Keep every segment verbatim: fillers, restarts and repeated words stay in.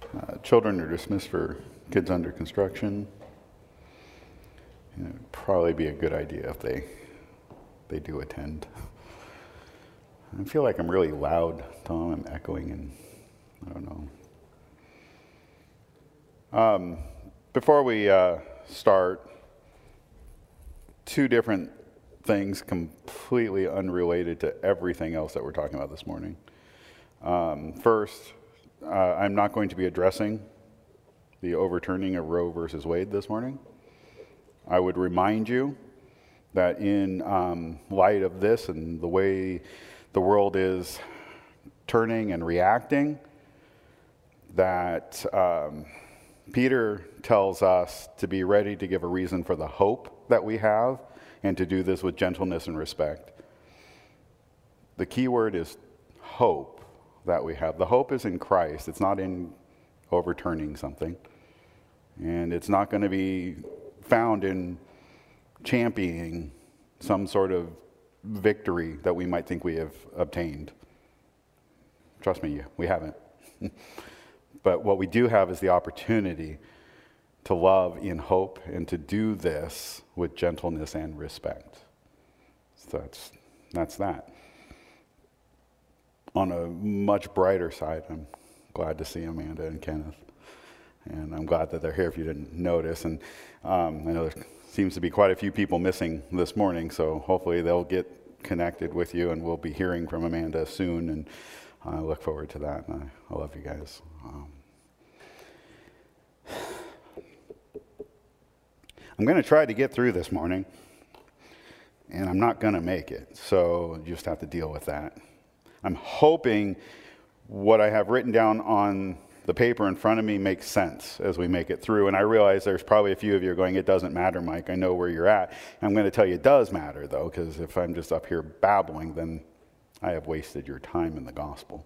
Uh, children are dismissed for kids under construction. You know, it'd probably be a good idea if they they do attend. I feel like I'm really loud, Tom. I'm echoing, and I don't know. Um, before we uh, start, two different things completely unrelated to everything else that we're talking about this morning. Um, first, uh, I'm not going to be addressing the overturning of Roe versus Wade this morning. I would remind you that in um, light of this and the way the world is turning and reacting, that um, Peter tells us to be ready to give a reason for the hope that we have and to do this with gentleness and respect. The key word is hope that we have. The hope is in Christ. It's not in overturning something. And it's not going to be found in championing some sort of victory that we might think we have obtained. Trust me, we haven't. But what we do have is the opportunity to love in hope and to do this with gentleness and respect. So that's, that's that. On a much brighter side, I'm glad to see Amanda and Kenneth. And I'm glad that they're here if you didn't notice. And um, I know there seems to be quite a few people missing this morning, so hopefully they'll get connected with you and we'll be hearing from Amanda soon. And I look forward to that. And I, I love you guys. Um, I'm going to try to get through this morning, and I'm not going to make it, so you just have to deal with that. I'm hoping what I have written down on the paper in front of me makes sense as we make it through, and I realize there's probably a few of you are going, it doesn't matter, Mike, I know where you're at. I'm going to tell you it does matter, though, because if I'm just up here babbling, then I have wasted your time in the gospel.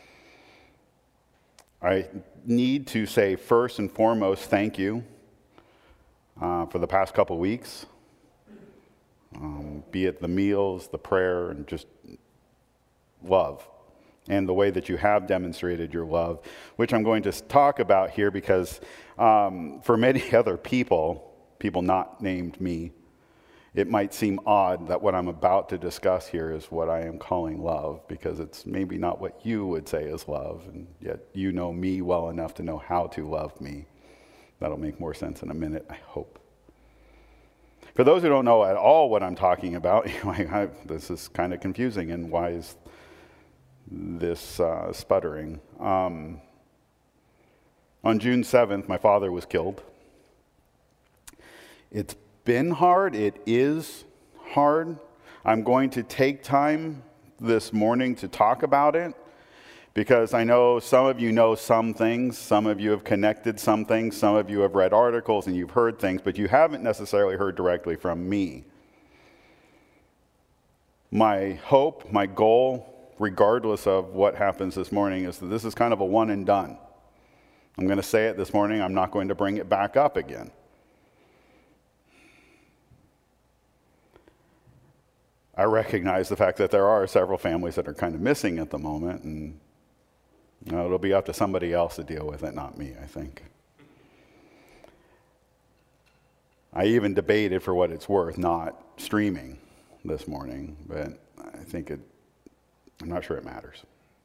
I need to say first and foremost thank you uh, for the past couple weeks, um, be it the meals, the prayer, and just love, and the way that you have demonstrated your love, which I'm going to talk about here because um, for many other people, people not named me, it might seem odd that what I'm about to discuss here is what I am calling love, because it's maybe not what you would say is love, and yet you know me well enough to know how to love me. That'll make more sense in a minute, I hope. For those who don't know at all what I'm talking about, I, this is kind of confusing, and why is this uh, sputtering? Um, on June seventh, my father was killed. It's been hard. It is hard. I'm going to take time this morning to talk about it because I know some of you know some things. Some of you have connected some things. Some of you have read articles and you've heard things, but you haven't necessarily heard directly from me. My hope, my goal, regardless of what happens this morning, is that this is kind of a one and done. I'm going to say it this morning. I'm not going to bring it back up again. I recognize the fact that there are several families that are kind of missing at the moment, and you know, it'll be up to somebody else to deal with it, not me, I think. I even debated, for what it's worth, not streaming this morning, but I think it, I'm not sure it matters.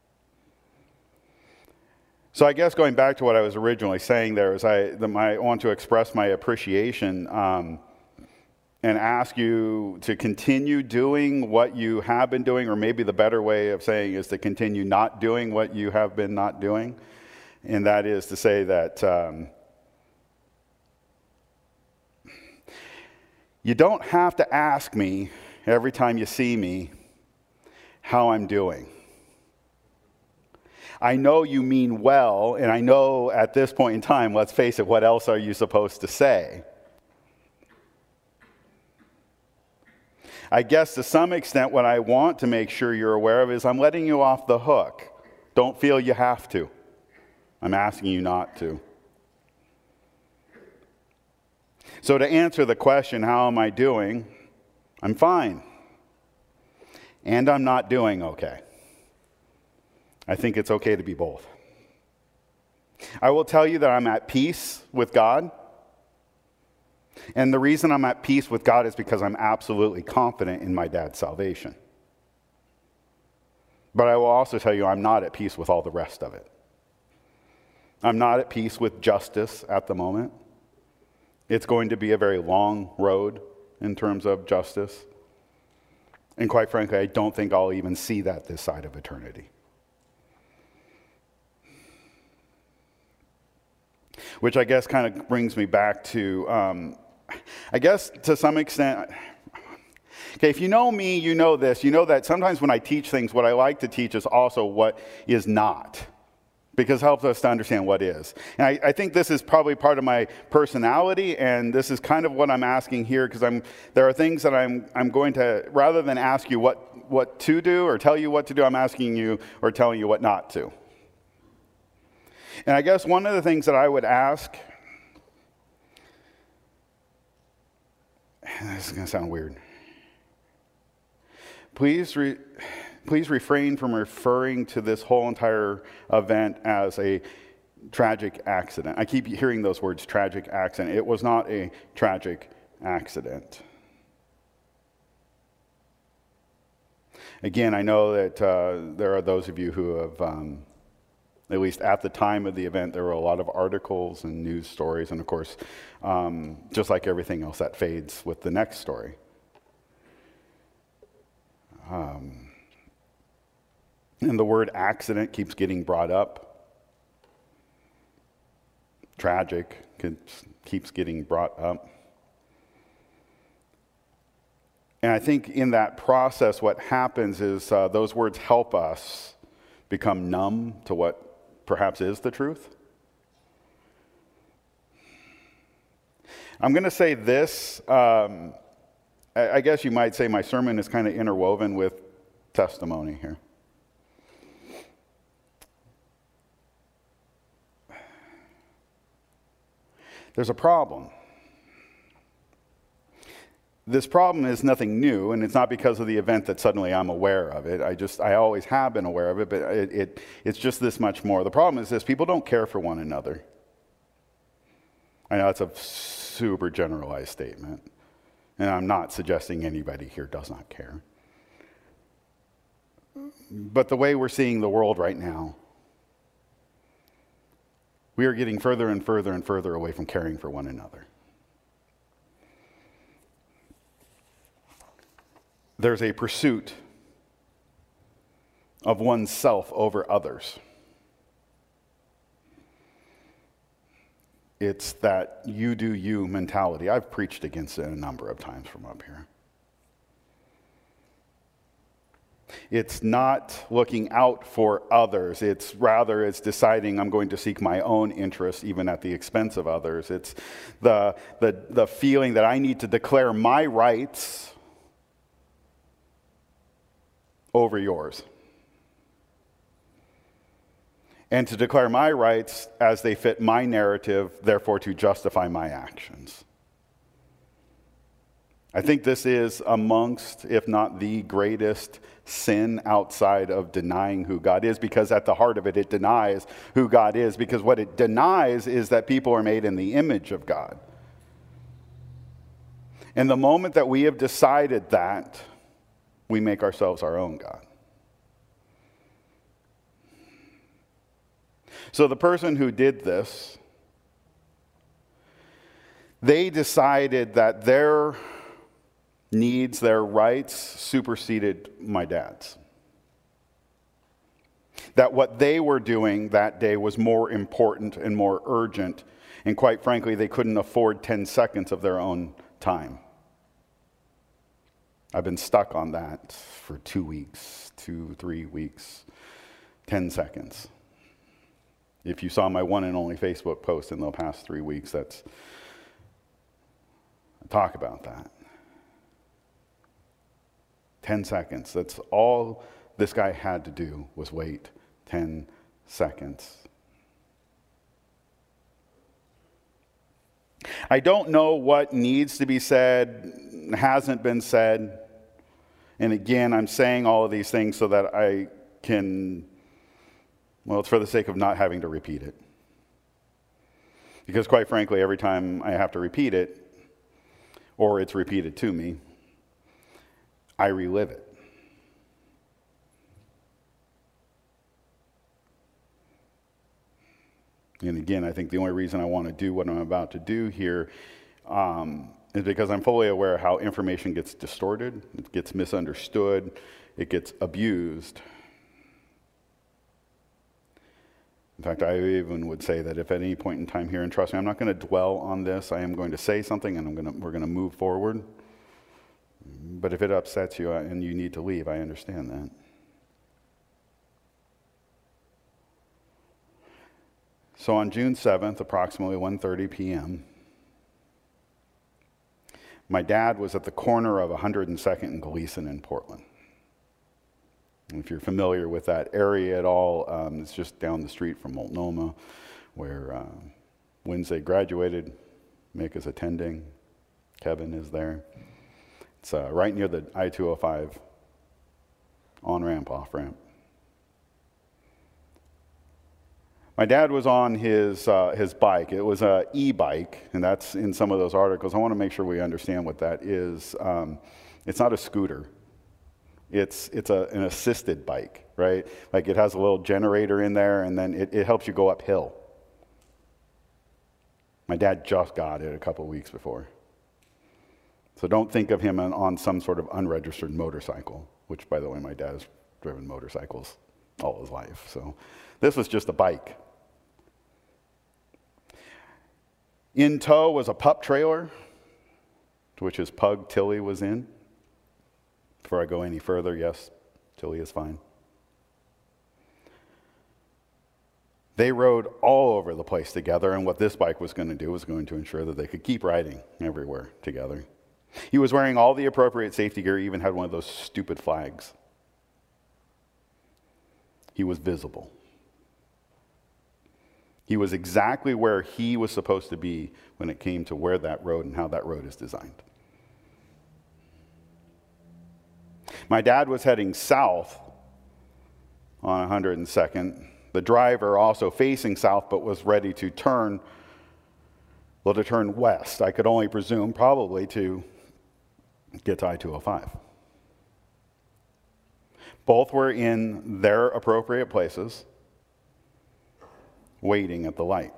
So I guess going back to what I was originally saying there is I, the, my, I want to express my appreciation um, and ask you to continue doing what you have been doing, or maybe the better way of saying is to continue not doing what you have been not doing. And that is to say that um, you don't have to ask me every time you see me how I'm doing. I know you mean well, and I know at this point in time, let's face it, what else are you supposed to say? I guess to some extent what I want to make sure you're aware of is I'm letting you off the hook. Don't feel you have to. I'm asking you not to. So to answer the question, how am I doing? I'm fine. And I'm not doing okay. I think it's okay to be both. I will tell you that I'm at peace with God. And the reason I'm at peace with God is because I'm absolutely confident in my dad's salvation. But I will also tell you I'm not at peace with all the rest of it. I'm not at peace with justice at the moment. It's going to be a very long road in terms of justice. And quite frankly, I don't think I'll even see that this side of eternity. Which I guess kind of brings me back to, um, I guess to some extent, okay, if you know me, you know this. You know that sometimes when I teach things, what I like to teach is also what is not. Because it helps us to understand what is. And I, I think this is probably part of my personality, and this is kind of what I'm asking here, because I'm there are things that I'm I'm going to, rather than ask you what, what to do or tell you what to do, I'm asking you or telling you what not to. And I guess one of the things that I would ask, this is going to sound weird. Please re, please refrain from referring to this whole entire event as a tragic accident. I keep hearing those words, tragic accident. It was not a tragic accident. Again, I know that uh, there are those of you who have, um, at least at the time of the event, there were a lot of articles and news stories, and of course, um, just like everything else, that fades with the next story. Um, and the word accident keeps getting brought up. Tragic keeps getting brought up. And I think in that process, what happens is uh, those words help us become numb to what perhaps is the truth. I'm going to say this. Um, I guess you might say my sermon is kind of interwoven with testimony here. There's a problem. This problem is nothing new, and it's not because of the event that suddenly I'm aware of it. I just, I always have been aware of it, but it, it, it's just this much more. The problem is this: people don't care for one another. I know it's a super generalized statement. And I'm not suggesting anybody here does not care. But the way we're seeing the world right now, we are getting further and further and further away from caring for one another. There's a pursuit of oneself over others. It's that you do you mentality. I've preached against it a number of times from up here. It's not looking out for others. It's rather, it's deciding I'm going to seek my own interests even at the expense of others. It's the, the, the feeling that I need to declare my rights over yours. And to declare my rights as they fit my narrative, therefore to justify my actions. I think this is amongst, if not the greatest sin outside of denying who God is, because at the heart of it, it denies who God is, because what it denies is that people are made in the image of God. And the moment that we have decided that, we make ourselves our own God. So the person who did this, they decided that their needs, their rights, superseded my dad's. That what they were doing that day was more important and more urgent, and quite frankly, they couldn't afford ten seconds of their own time. I've been stuck on that for two weeks, two, three weeks, ten seconds. If you saw my one and only Facebook post in the past three weeks, that's, talk about that. ten seconds. That's all this guy had to do was wait ten seconds. I don't know what needs to be said, hasn't been said. And again, I'm saying all of these things so that I can, well, it's for the sake of not having to repeat it. Because quite frankly, every time I have to repeat it, or it's repeated to me, I relive it. And again, I think the only reason I want to do what I'm about to do here um, is because I'm fully aware of how information gets distorted, it gets misunderstood, it gets abused. In fact, I even would say that if at any point in time here, and trust me, I'm not going to dwell on this, I am going to say something and I'm going to, we're going to move forward. But if it upsets you and you need to leave, I understand that. So on June seventh, approximately one thirty p.m., my dad was at the corner of one hundred second and Gleason in Portland. And if you're familiar with that area at all, um, it's just down the street from Multnomah, where uh, Wednesday graduated. Mick is attending. Kevin is there. It's uh, right near the I two oh five on-ramp, off-ramp. My dad was on his uh, his bike. It was an e-bike, and that's in some of those articles. I want to make sure we understand what that is. Um, it's not a scooter. It's it's a, an assisted bike, right? Like it has a little generator in there, and then it, it helps you go uphill. My dad just got it a couple weeks before. So don't think of him on, on some sort of unregistered motorcycle, which, by the way, my dad has driven motorcycles all his life. So this was just a bike. In tow was a pup trailer, which his pug Tilly was in. Before I go any further, yes, Tilly is fine. They rode all over the place together, and what this bike was going to do was going to ensure that they could keep riding everywhere together. He was wearing all the appropriate safety gear, he even had one of those stupid flags. He was visible. He was exactly where he was supposed to be when it came to where that road and how that road is designed. My dad was heading south on one hundred second. The driver also facing south, but was ready to turn, well, to turn west. I could only presume probably to get to I two oh five. Both were in their appropriate places, waiting at the light.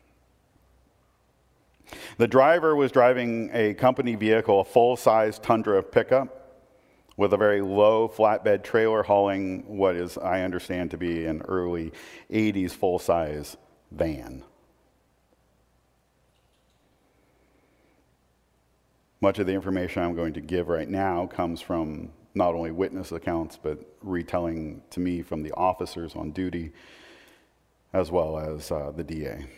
The driver was driving a company vehicle, a full-size Tundra pickup, with a very low flatbed trailer hauling what is, I understand, to be an early eighties full-size van. Much of the information I'm going to give right now comes from not only witness accounts, but retelling to me from the officers on duty, as well as uh, the D A.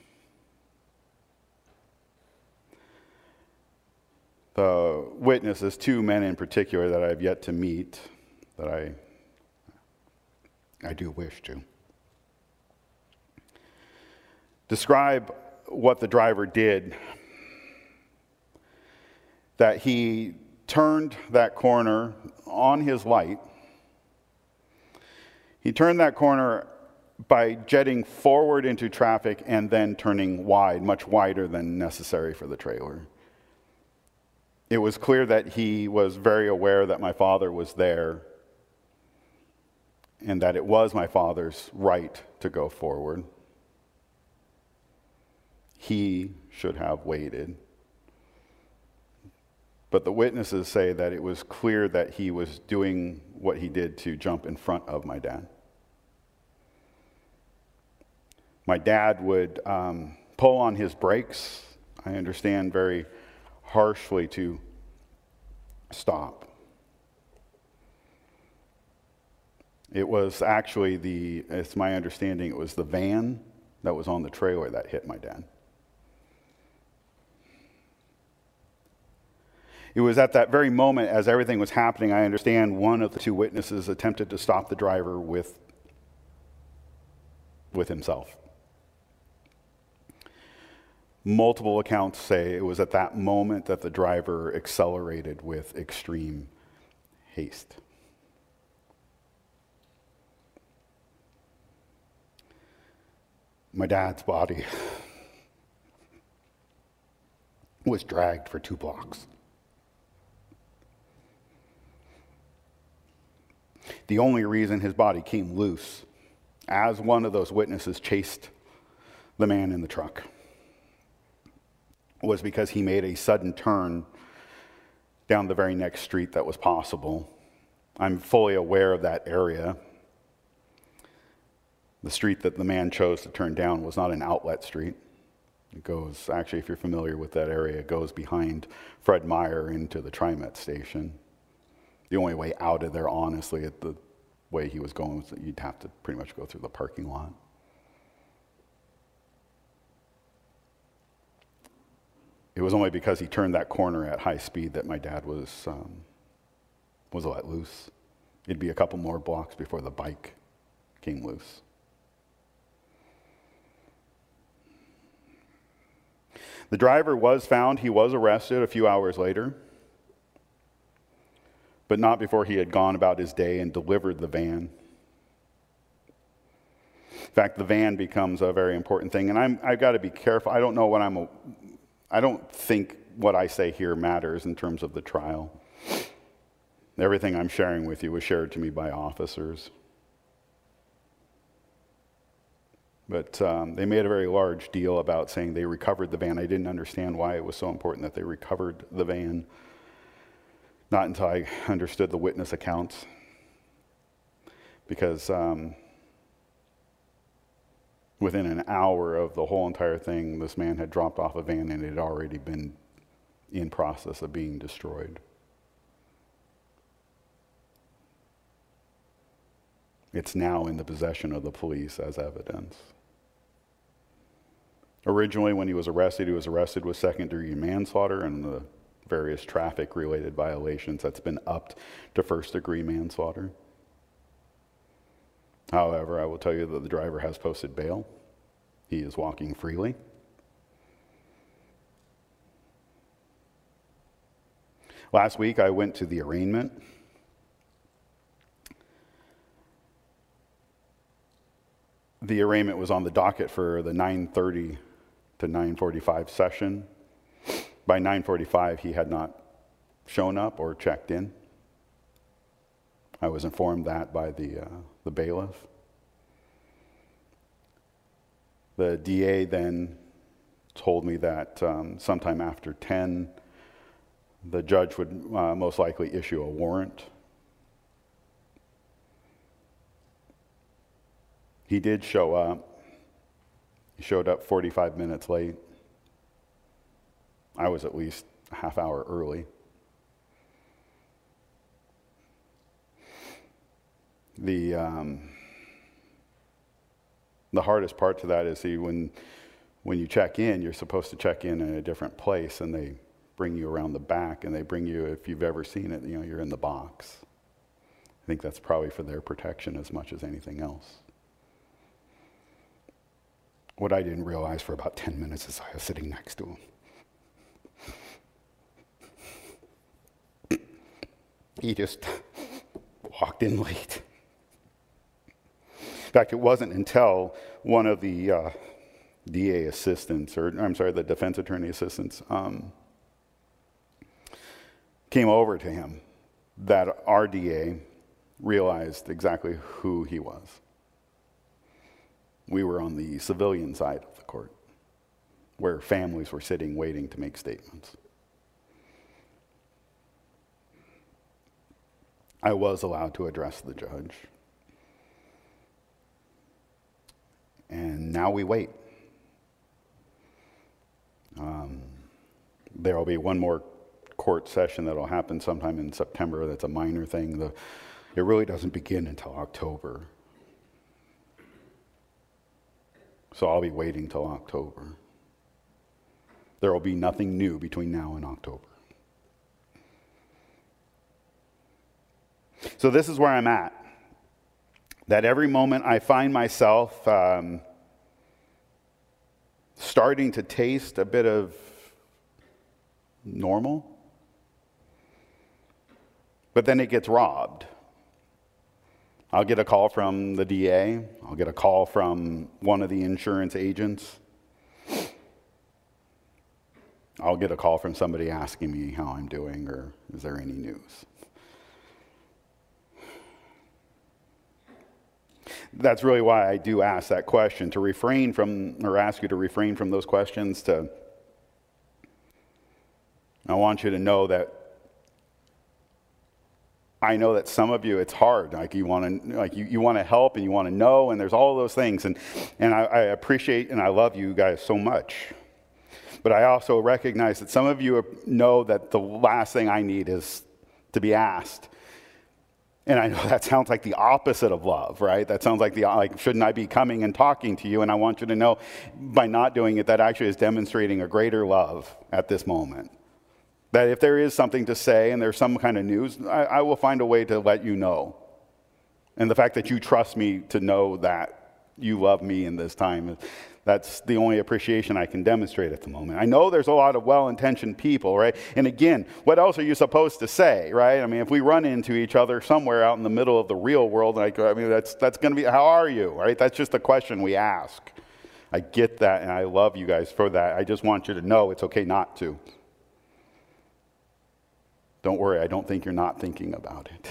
The witnesses, two men in particular that I have yet to meet, that I, I do wish to, describe what the driver did. That he turned that corner on his light. He turned that corner by jetting forward into traffic and then turning wide, much wider than necessary for the trailer. It was clear that he was very aware that my father was there and that it was my father's right to go forward. He should have waited. But the witnesses say that it was clear that he was doing what he did to jump in front of my dad. My dad would um, pull on his brakes, I understand, very harshly to stop. It was actually the, it's my understanding, it was the van that was on the trailer that hit my dad. It was at that very moment, as everything was happening, I understand one of the two witnesses attempted to stop the driver with, with himself. Multiple accounts say it was at that moment that the driver accelerated with extreme haste. My dad's body was dragged for two blocks. The only reason his body came loose as one of those witnesses chased the man in the truck was because he made a sudden turn down the very next street that was possible. I'm fully aware of that area. The street that the man chose to turn down was not an outlet street. It goes, actually, if you're familiar with that area, it goes behind Fred Meyer into the TriMet station. The only way out of there, honestly, at the way he was going, was that you'd have to pretty much go through the parking lot. It was only because he turned that corner at high speed that my dad was um, was let loose. It'd be a couple more blocks before the bike came loose. The driver was found. He was arrested a few hours later, but not before he had gone about his day and delivered the van. In fact, the van becomes a very important thing, and I'm, I've got to be careful. I don't know what I'm, a, I don't think what I say here matters in terms of the trial. Everything I'm sharing with you was shared to me by officers. But um, they made a very large deal about saying they recovered the van. I didn't understand why it was so important that they recovered the van. Not until I understood the witness accounts. Because um, within an hour of the whole entire thing, this man had dropped off a van and it had already been in process of being destroyed. It's now in the possession of the police as evidence. Originally, when he was arrested, he was arrested with second-degree manslaughter and the various traffic-related violations. That's been upped to first-degree manslaughter. However, I will tell you that the driver has posted bail. He is walking freely. Last week, I went to the arraignment. The arraignment was on the docket for the nine thirty to nine forty-five session. By nine forty-five, he had not shown up or checked in. I was informed that by the, uh, the bailiff. The D A then told me that um, sometime after ten, the judge would uh, most likely issue a warrant. He did show up. He showed up forty-five minutes late. I was at least a half hour early. The um, the hardest part to that is, see, when when you check in, you're supposed to check in in a different place, and they bring you around the back, and they bring you, if you've ever seen it, you know, you're in the box. I think that's probably for their protection as much as anything else. What I didn't realize for about ten minutes is I was sitting next to him. He just walked in late. In fact, it wasn't until one of the uh, D A assistants, or I'm sorry, the defense attorney assistants, um, came over to him that our D A realized exactly who he was. We were on the civilian side of the court, where families were sitting waiting to make statements. I was allowed to address the judge. And now we wait. Um, there will be one more court session that will happen sometime in September. That's a minor thing. The, it really doesn't begin until October. So I'll be waiting till October. There will be nothing new between now and October. So this is where I'm at. That every moment I find myself um, starting to taste a bit of normal, but then it gets robbed. I'll get a call from the D A. I'll get a call from one of the insurance agents. I'll get a call from somebody asking me how I'm doing or is there any news. That's really why I do ask that question, to refrain from, or ask you to refrain from those questions. To, I want you to know that I know that some of you, it's hard. Like you want to, like you, you want to help and you want to know, and there's all those things. And and I, I appreciate and I love you guys so much. But I also recognize that some of you know that the last thing I need is to be asked. And I know that sounds like the opposite of love, right? That sounds like the, like, shouldn't I be coming and talking to you? And I want you to know, by not doing it, that actually is demonstrating a greater love at this moment. That if there is something to say and there's some kind of news, I, I will find a way to let you know. And the fact that you trust me to know that you love me in this time, that's the only appreciation I can demonstrate at the moment. I know there's a lot of well-intentioned people, right? And again, what else are you supposed to say, right? I mean, if we run into each other somewhere out in the middle of the real world, like, I mean, that's that's going to be, how are you, right? That's just a question we ask. I get that, and I love you guys for that. I just want you to know it's okay not to. Don't worry, I don't think you're not thinking about it.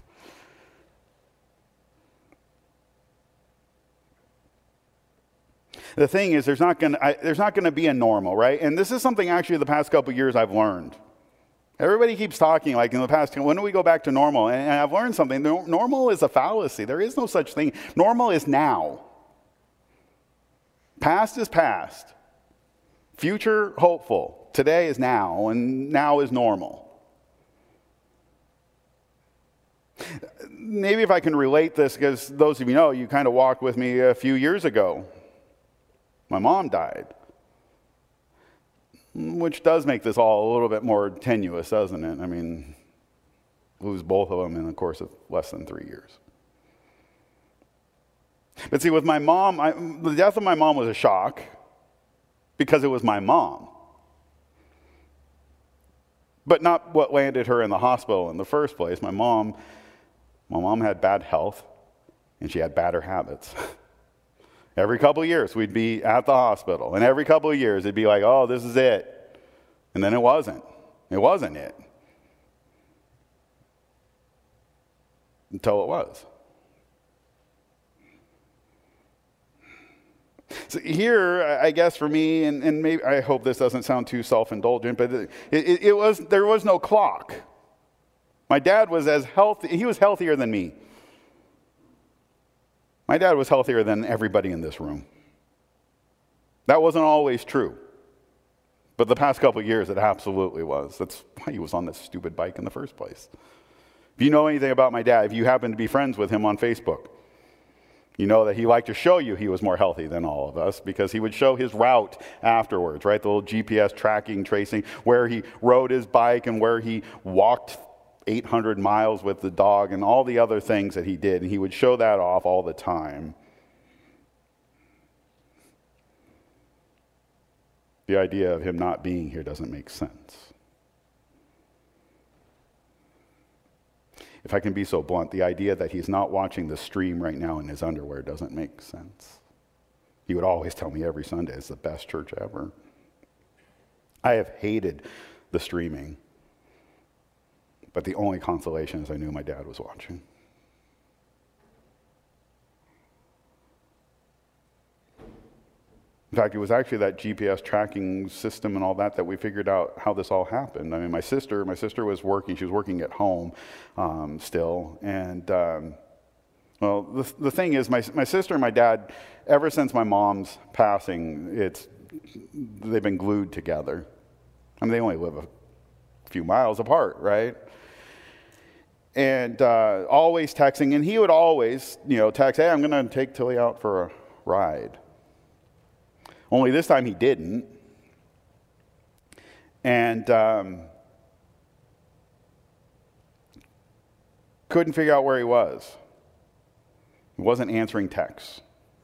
The thing is, there's not going there's not going to be a normal, right? And this is something actually the past couple of years I've learned. Everybody keeps talking like in the past, when do we go back to normal? And I've learned something. Normal is a fallacy. There is no such thing. Normal is now. Past is past. Future, hopeful. Today is now, and now is normal. Maybe if I can relate this, because those of you know, you kind of walked with me a few years ago. My mom died, which does make this all a little bit more tenuous, doesn't it? I mean, lose both of them in the course of less than three years. But see, with my mom, I, the death of my mom was a shock because it was my mom. But not what landed her in the hospital in the first place. My mom, my mom had bad health, and she had badder habits. Every couple of years, we'd be at the hospital. And every couple of years, it'd be like, oh, this is it. And then it wasn't. It wasn't it. Until it was. So here, I guess for me, and, and maybe I hope this doesn't sound too self-indulgent, but it, it, it was there was no clock. My dad was as healthy, he was healthier than me. My dad was healthier than everybody in this room. That wasn't always true. But the past couple of years, it absolutely was. That's why he was on this stupid bike in the first place. If you know anything about my dad, if you happen to be friends with him on Facebook, you know that he liked to show you he was more healthy than all of us because he would show his route afterwards, right? The little G P S tracking, tracing, where he rode his bike and where he walked eight hundred miles with the dog and all the other things that he did. And he would show that off all the time. The idea of him not being here doesn't make sense. If I can be so blunt, the idea that he's not watching the stream right now in his underwear doesn't make sense. He would always tell me every Sunday, it's the best church ever. I have hated the streaming. But the only consolation is I knew my dad was watching. In fact, it was actually that G P S tracking system and all that that we figured out how this all happened. I mean, my sister, my sister was working. She was working at home um, still. And, um, well, the, the thing is, my, my sister and my dad, ever since my mom's passing, it's they've been glued together. I mean, they only live a few miles apart, right? And uh, always texting, and he would always, you know, text, hey, I'm going to take Tilly out for a ride. Only this time he didn't. And um, couldn't figure out where he was. He wasn't answering texts.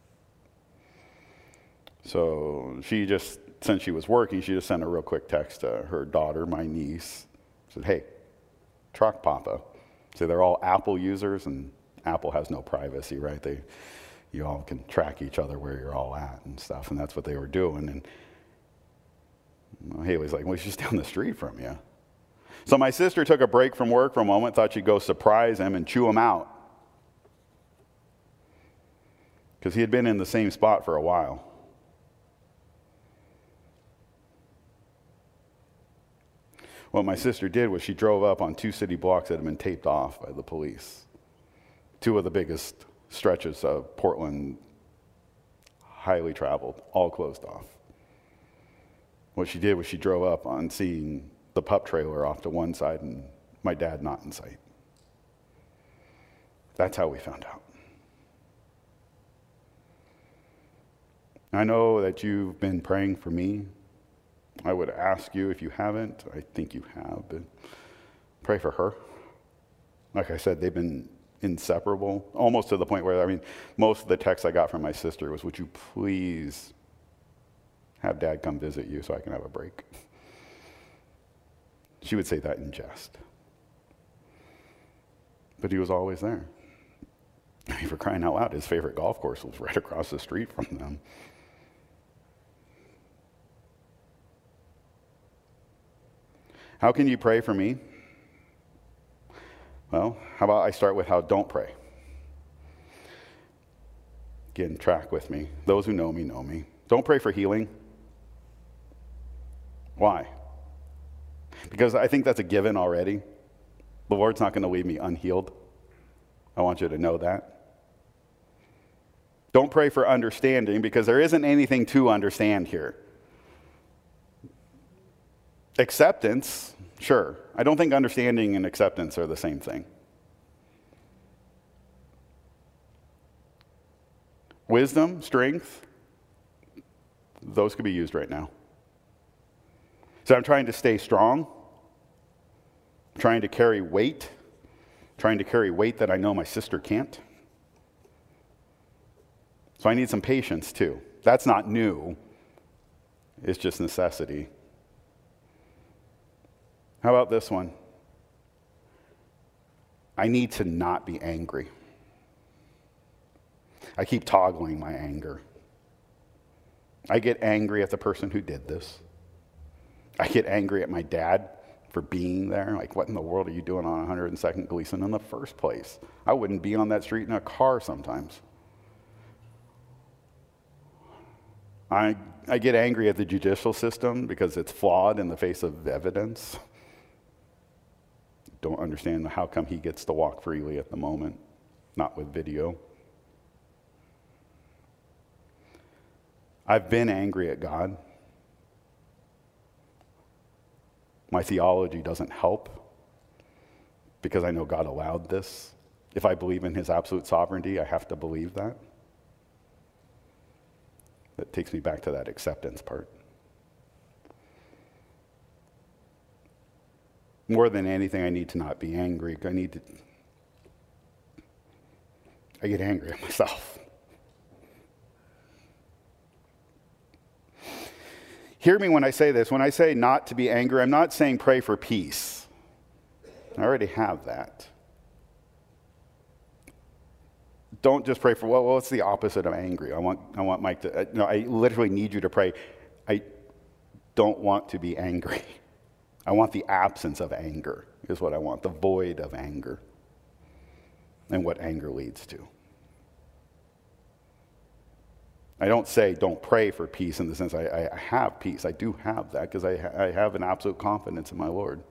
So she just, since she was working, she just sent a real quick text to her daughter, my niece. Said, hey, truck Papa. So they're all Apple users, and Apple has no privacy, right? They, you all can track each other where you're all at and stuff, and that's what they were doing. And Well, Haley's like, well, she's just down the street from you. So my sister took a break from work for a moment, thought she'd go surprise him and chew him out. Because he had been in the same spot for a while. What my sister did was she drove up on two city blocks that had been taped off by the police. Two of the biggest stretches of Portland, highly traveled, all closed off. What she did was she drove up on seeing the pup trailer off to one side and my dad not in sight. That's how we found out. I know that you've been praying for me. I would ask you, if you haven't, I think you have, but pray for her. Like I said, they've been inseparable, almost to the point where, I mean, most of the text I got from my sister was, would you please have Dad come visit you so I can have a break? She would say that in jest. But he was always there. I mean, for crying out loud, his favorite golf course was right across the street from them. How can you pray for me? Well, how about I start with how don't pray? Again, track with me. Those who know me know me. Don't pray for healing. Why? Because I think that's a given already. The Lord's not going to leave me unhealed. I want you to know that. Don't pray for understanding, because there isn't anything to understand here. Acceptance, sure. I don't think understanding and acceptance are the same thing. Wisdom, strength, those could be used right now. So I'm trying to stay strong, trying to carry weight, trying to carry weight that I know my sister can't. So I need some patience too. That's not new. It's just necessity. How about this one? I need to not be angry. I keep toggling my anger. I get angry at the person who did this. I get angry at my dad for being there. Like, what in the world are you doing on one hundred second Gleason in the first place? I wouldn't be on that street in a car sometimes. I, I get angry at the judicial system because it's flawed in the face of evidence. Don't understand how come he gets to walk freely at the moment, not with video. I've been angry at God. My theology doesn't help because I know God allowed this. If I believe in his absolute sovereignty, I have to believe that. That takes me back to that acceptance part. More than anything, I need to not be angry. I need to, I get angry at myself. Hear me when I say this. When I say not to be angry, I'm not saying pray for peace. I already have that. Don't just pray for, well, well, what's the opposite of angry? I want, I want Mike to, uh, no, I literally need you to pray. I don't want to be angry. I want the absence of anger is what I want, the void of anger and what anger leads to. I don't say don't pray for peace in the sense I, I have peace. I do have that because I, ha- I have an absolute confidence in my Lord.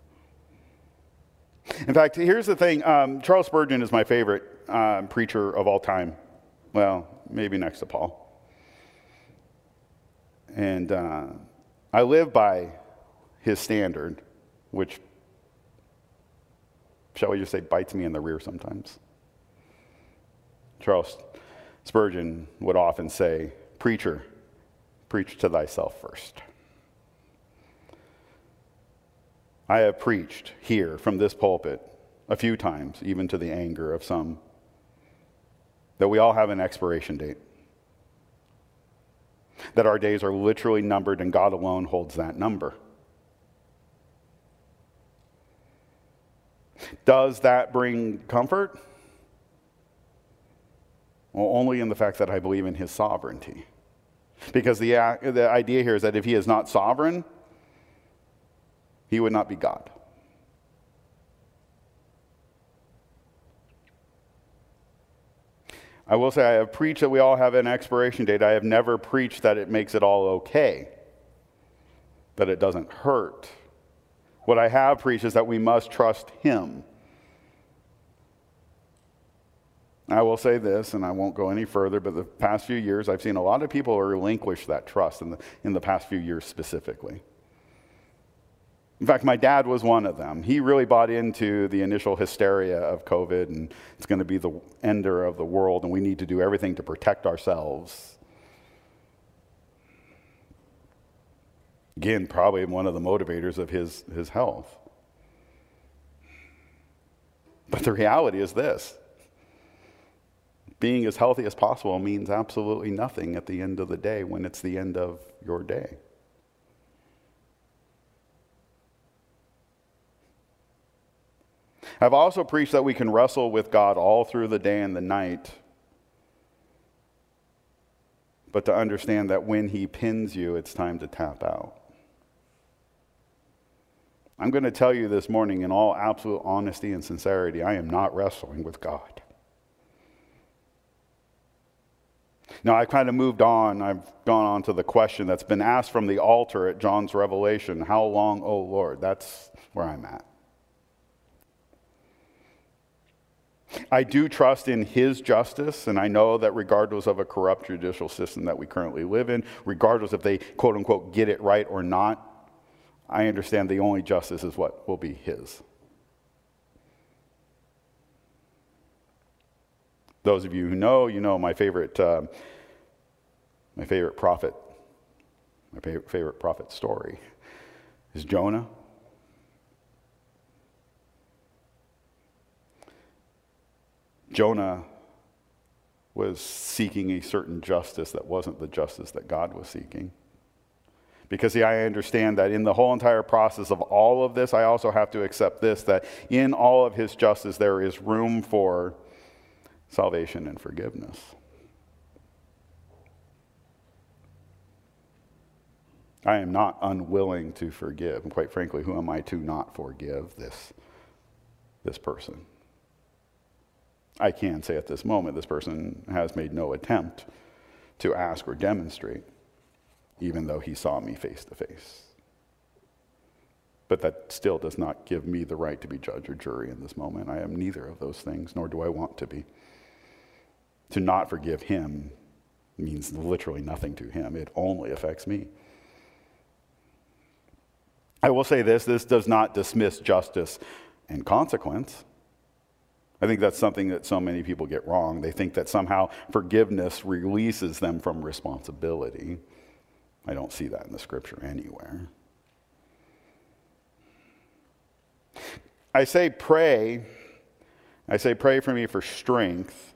In fact, here's the thing. Um, Charles Spurgeon is my favorite um, preacher of all time. Well, maybe next to Paul. And uh, I live by his standard, which, shall we just say, bites me in the rear sometimes. Charles Spurgeon would often say, preacher, preach to thyself first. I have preached here from this pulpit a few times, even to the anger of some, that we all have an expiration date. That our days are literally numbered and God alone holds that number. Does that bring comfort? Well, only in the fact that I believe in his sovereignty. Because the, the idea here is that if he is not sovereign, he would not be God. I will say I have preached that we all have an expiration date. I have never preached that it makes it all okay, that it doesn't hurt. What I have preached is that we must trust him. I will say this, and I won't go any further, but the past few years, I've seen a lot of people relinquish that trust in the, in the past few years specifically. In fact, my dad was one of them. He really bought into the initial hysteria of COVID, and it's going to be the ender of the world, and we need to do everything to protect ourselves. Again, probably one of the motivators of his, his health. But the reality is this. Being as healthy as possible means absolutely nothing at the end of the day when it's the end of your day. I've also preached that we can wrestle with God all through the day and the night, but to understand that when he pins you, it's time to tap out. I'm going to tell you this morning in all absolute honesty and sincerity, I am not wrestling with God. Now, I've kind of moved on. I've gone on to the question that's been asked from the altar at John's Revelation, how long, O Lord? That's where I'm at. I do trust in his justice, and I know that regardless of a corrupt judicial system that we currently live in, regardless if they, quote unquote, get it right or not, I understand the only justice is what will be his. Those of you who know, you know my favorite, uh, my favorite prophet, my favorite, favorite prophet story is Jonah. Jonah was seeking a certain justice that wasn't the justice that God was seeking. Because, see, I understand that in the whole entire process of all of this, I also have to accept this, that in all of his justice, there is room for salvation and forgiveness. I am not unwilling to forgive. And quite frankly, who am I to not forgive this, this person? I can say at this moment, this person has made no attempt to ask or demonstrate, even though he saw me face to face. But that still does not give me the right to be judge or jury in this moment. I am neither of those things, nor do I want to be. To not forgive him means literally nothing to him. It only affects me. I will say this, this does not dismiss justice and consequence. I think that's something that so many people get wrong. They think that somehow forgiveness releases them from responsibility. I don't see that in the scripture anywhere. I say pray. I say pray for me for strength.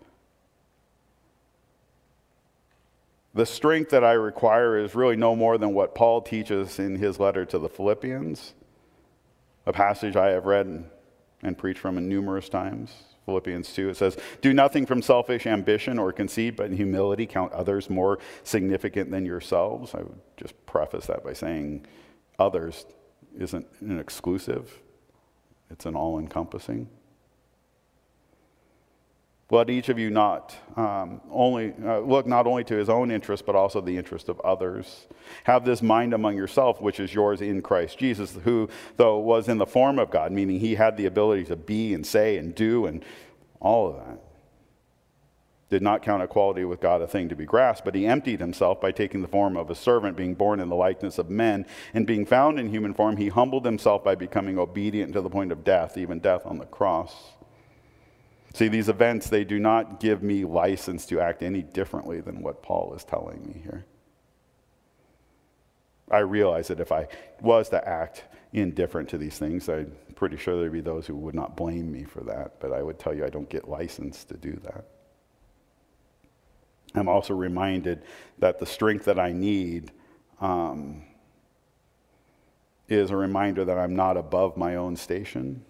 The strength that I require is really no more than what Paul teaches in his letter to the Philippians, a passage I have read and, and preached from in numerous times. Philippians two, it says, do nothing from selfish ambition or conceit, but in humility count others more significant than yourselves. I would just preface that by saying others isn't an exclusive. It's an all-encompassing. Let each of you not um, only uh, look not only to his own interest, but also the interest of others. Have this mind among yourself, which is yours in Christ Jesus, who, though was in the form of God, meaning he had the ability to be and say and do and all of that, did not count equality with God a thing to be grasped, but he emptied himself by taking the form of a servant, being born in the likeness of men, and being found in human form, he humbled himself by becoming obedient to the point of death, even death on the cross. See, these events, they do not give me license to act any differently than what Paul is telling me here. I realize that if I was to act indifferent to these things, I'm pretty sure there'd be those who would not blame me for that, but I would tell you I don't get license to do that. I'm also reminded that the strength that I need um, is a reminder that I'm not above my own station.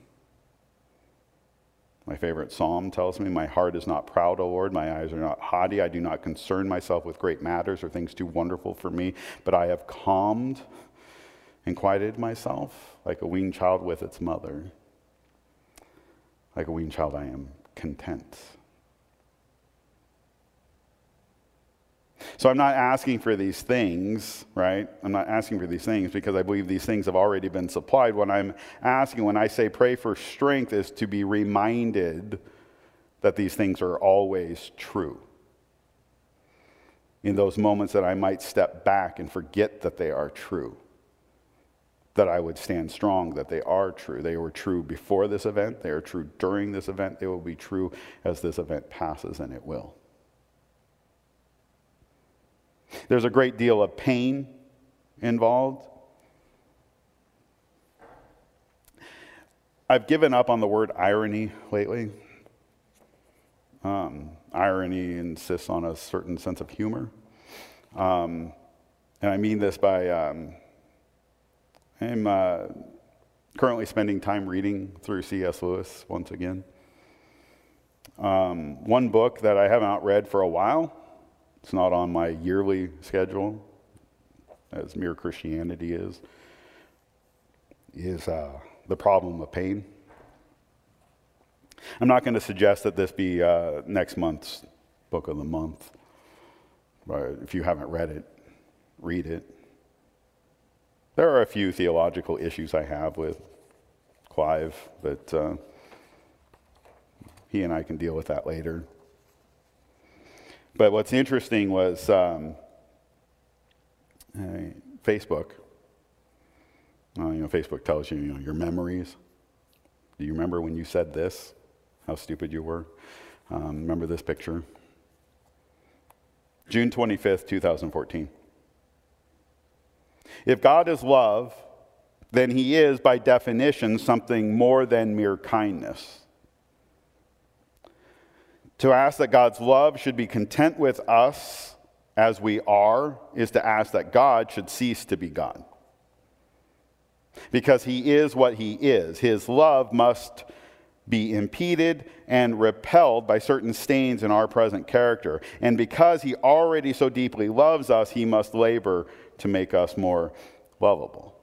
My favorite psalm tells me, my heart is not proud, O Lord. My eyes are not haughty. I do not concern myself with great matters or things too wonderful for me, but I have calmed and quieted myself like a weaned child with its mother. Like a weaned child, I am content. So I'm not asking for these things, right? I'm not asking for these things because I believe these things have already been supplied. What I'm asking when I say pray for strength is to be reminded that these things are always true. In those moments that I might step back and forget that they are true, that I would stand strong, that they are true. They were true before this event. They are true during this event. They will be true as this event passes, and it will. There's a great deal of pain involved. I've given up on the word irony lately. Um, irony insists on a certain sense of humor. Um, and I mean this by, um, I'm uh, currently spending time reading through C S Lewis once again. Um, one book that I haven't read for a while, it's not on my yearly schedule, as Mere Christianity is, is uh, The Problem of Pain. I'm not going to suggest that this be uh, next month's book of the month. But if you haven't read it, read it. There are a few theological issues I have with Clive, but uh, he and I can deal with that later. But what's interesting was um, uh, Facebook. Uh, you know, Facebook tells you, you know, your memories. Do you remember when you said this? How stupid you were? Um, remember this picture? June twenty-fifth, twenty fourteen. If God is love, then he is, by definition, something more than mere kindness. To ask that God's love should be content with us as we are is to ask that God should cease to be God. Because he is what he is. His love must be impeded and repelled by certain stains in our present character. And because he already so deeply loves us, he must labor to make us more lovable.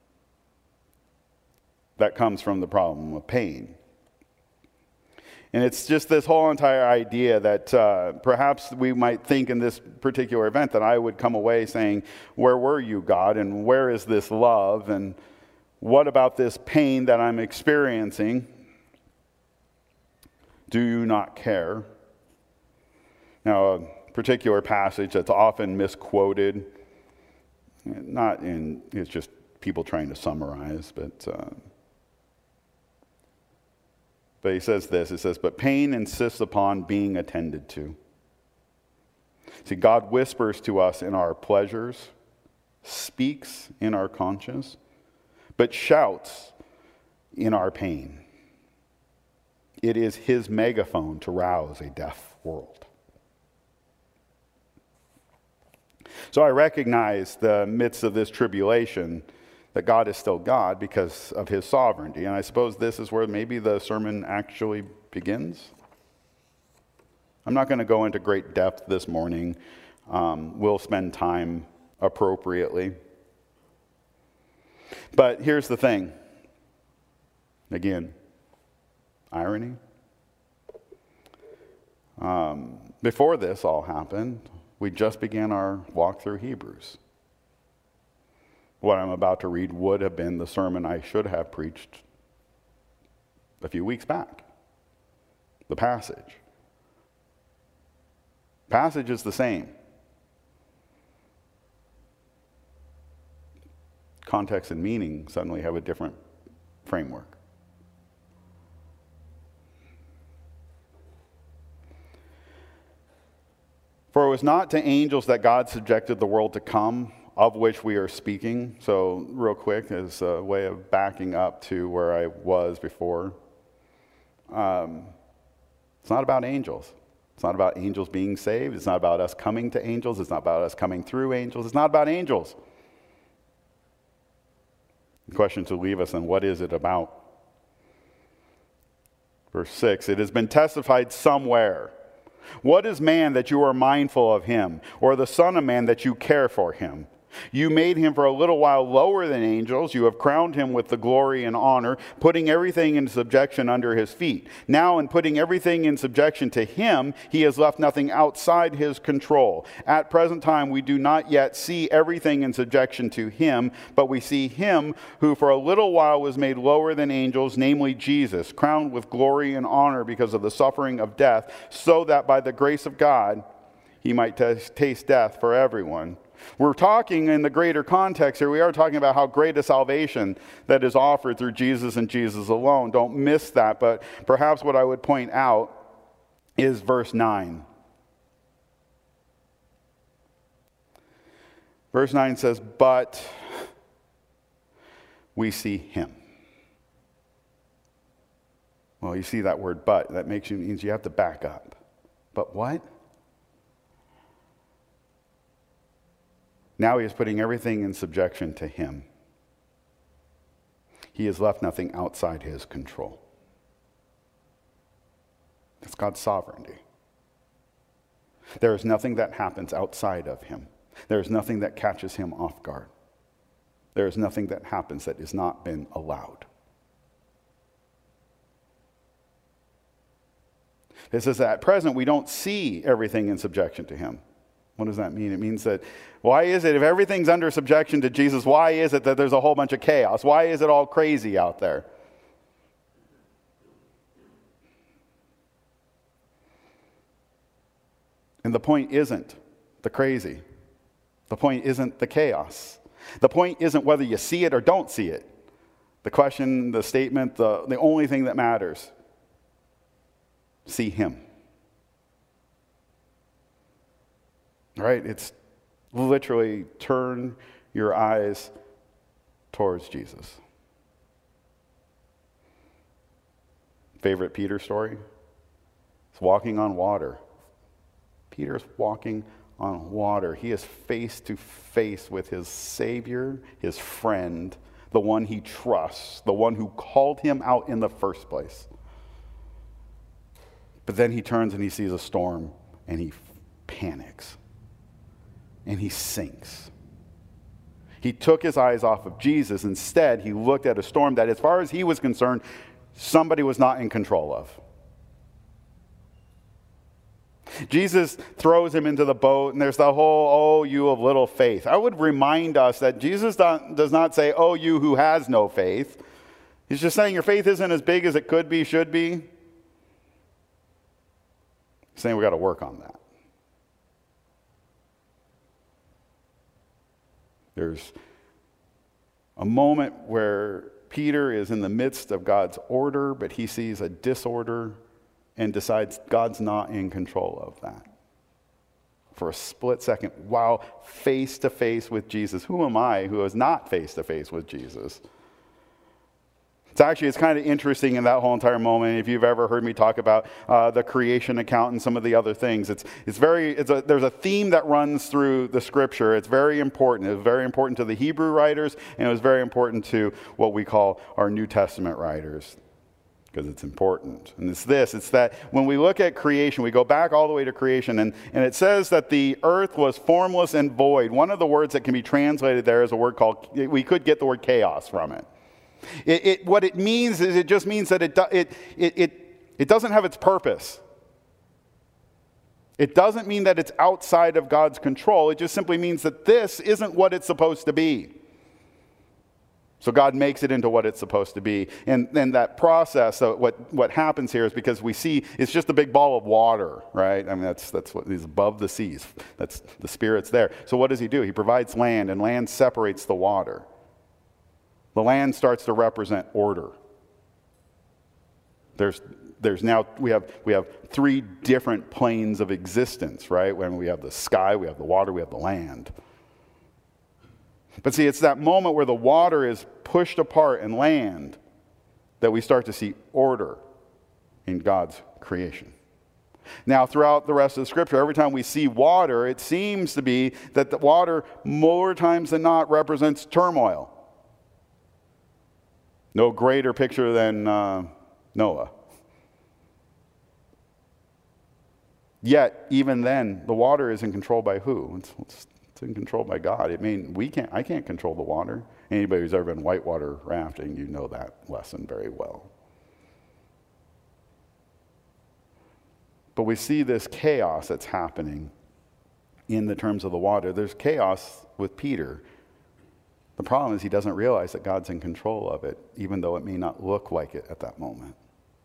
That comes from the problem of pain. And it's just this whole entire idea that uh, perhaps we might think in this particular event that I would come away saying, where were you, God? And where is this love? And what about this pain that I'm experiencing? Do you not care? Now, a particular passage that's often misquoted, not in, it's just people trying to summarize, but... Uh, But he says this, it says, but pain insists upon being attended to. See, God whispers to us in our pleasures, speaks in our conscience, but shouts in our pain. It is his megaphone to rouse a deaf world. So I recognize the midst of this tribulation that God is still God because of his sovereignty. And I suppose this is where maybe the sermon actually begins. I'm not going to go into great depth this morning. Um, we'll spend time appropriately. But here's the thing. Again, irony. Um, before this all happened, we just began our walk through Hebrews. What I'm about to read would have been the sermon I should have preached a few weeks back. The passage. Passage is the same. Context and meaning suddenly have a different framework. For it was not to angels that God subjected the world to come, of which we are speaking. So real quick, as a way of backing up to where I was before. Um, it's not about angels. It's not about angels being saved. It's not about us coming to angels. It's not about us coming through angels. It's not about angels. The question to leave us then, what is it about? Verse six, it has been testified somewhere. What is man that you are mindful of him, or the son of man that you care for him? You made him for a little while lower than angels. You have crowned him with the glory and honor, putting everything in subjection under his feet. Now, in putting everything in subjection to him, he has left nothing outside his control. At present time, we do not yet see everything in subjection to him, but we see him who for a little while was made lower than angels, namely Jesus, crowned with glory and honor because of the suffering of death, so that by the grace of God, he might t- taste death for everyone. We're talking in the greater context here. We are talking about how great a salvation that is offered through Jesus and Jesus alone. Don't miss that. But perhaps what I would point out is verse nine. Verse nine says, but we see him. Well, you see that word but. That makes you means you have to back up. But what? Now he is putting everything in subjection to him. He has left nothing outside his control. That's God's sovereignty. There is nothing that happens outside of him. There is nothing that catches him off guard. There is nothing that happens that has not been allowed. It says that at present we don't see everything in subjection to him. What does that mean? It means that, why is it, if everything's under subjection to Jesus, why is it that there's a whole bunch of chaos? Why is it all crazy out there? And the point isn't the crazy. The point isn't the chaos. The point isn't whether you see it or don't see it. The question, the statement, the, the only thing that matters, see him. Right? It's literally turn your eyes towards Jesus. Favorite Peter story? It's walking on water. Peter's walking on water. He is face to face with his Savior, his friend, the one he trusts, the one who called him out in the first place. But then he turns and he sees a storm and he panics. And he sinks. He took his eyes off of Jesus. Instead, he looked at a storm that, as far as he was concerned, somebody was not in control of. Jesus throws him into the boat, and there's the whole, oh, you of little faith. I would remind us that Jesus does not say, oh, you who has no faith. He's just saying your faith isn't as big as it could be, should be. He's saying we got to work on that. There's a moment where Peter is in the midst of God's order, but he sees a disorder and decides God's not in control of that. For a split second, wow, face to face with Jesus. Who am I who is not face to face with Jesus? It's actually, it's kind of interesting in that whole entire moment. If you've ever heard me talk about uh, the creation account and some of the other things, it's it's very, it's a, there's a theme that runs through the scripture. It's very important. It was very important to the Hebrew writers, and it was very important to what we call our New Testament writers, because it's important. And it's this, it's that when we look at creation, we go back all the way to creation, and, and it says that the earth was formless and void. One of the words that can be translated there is a word called, we could get the word chaos from it. It, it, what it means is it just means that it, it, it, it, it doesn't have its purpose. It doesn't mean that it's outside of God's control. It just simply means that this isn't what it's supposed to be. So God makes it into what it's supposed to be. And then that process, so what, what happens here is because we see it's just a big ball of water, right? I mean, that's, that's what is above the seas. That's the Spirit's there. So what does he do? He provides land, and land separates the water. The land starts to represent order. There's, there's now, we have, we have three different planes of existence, right? When we have the sky, we have the water, we have the land. But see, it's that moment where the water is pushed apart and land that we start to see order in God's creation. Now, throughout the rest of the scripture, every time we see water, it seems to be that the water, more times than not, represents turmoil. No greater picture than uh, Noah. Yet, even then, the water is in control by who? It's, it's, been controlled by God. I mean, we can't, I can't control the water. Anybody who's ever been whitewater rafting, you know that lesson very well. But we see this chaos that's happening in the terms of the water. There's chaos with Peter. The problem is he doesn't realize that God's in control of it, even though it may not look like it at that moment.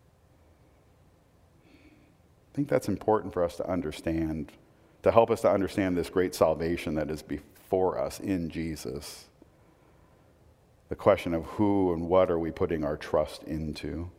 I think that's important for us to understand, to help us to understand this great salvation that is before us in Jesus. The question of who and what are we putting our trust into?